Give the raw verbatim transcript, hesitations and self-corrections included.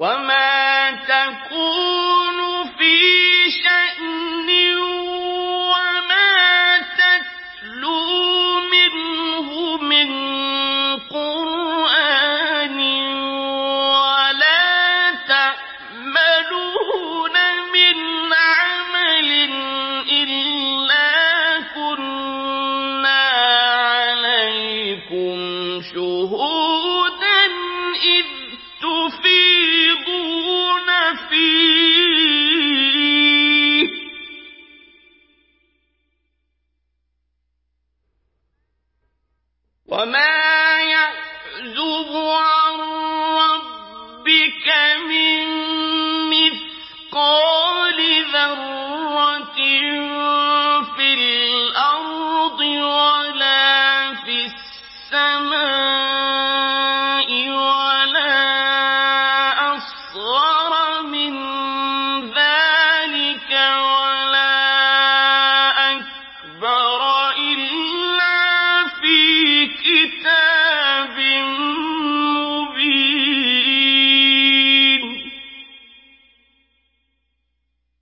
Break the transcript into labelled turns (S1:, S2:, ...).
S1: وما تكون في شأن وما تتلو منه من قرآن ولا تعملون من عمل إلا كنا عليكم شهودا إذ تفيضون فيه وما يعزب عن ربك من مثقال ذرة في الأرض ولا في السماء ولا أصغر من ذلك ولا أكبر إلا في كتاب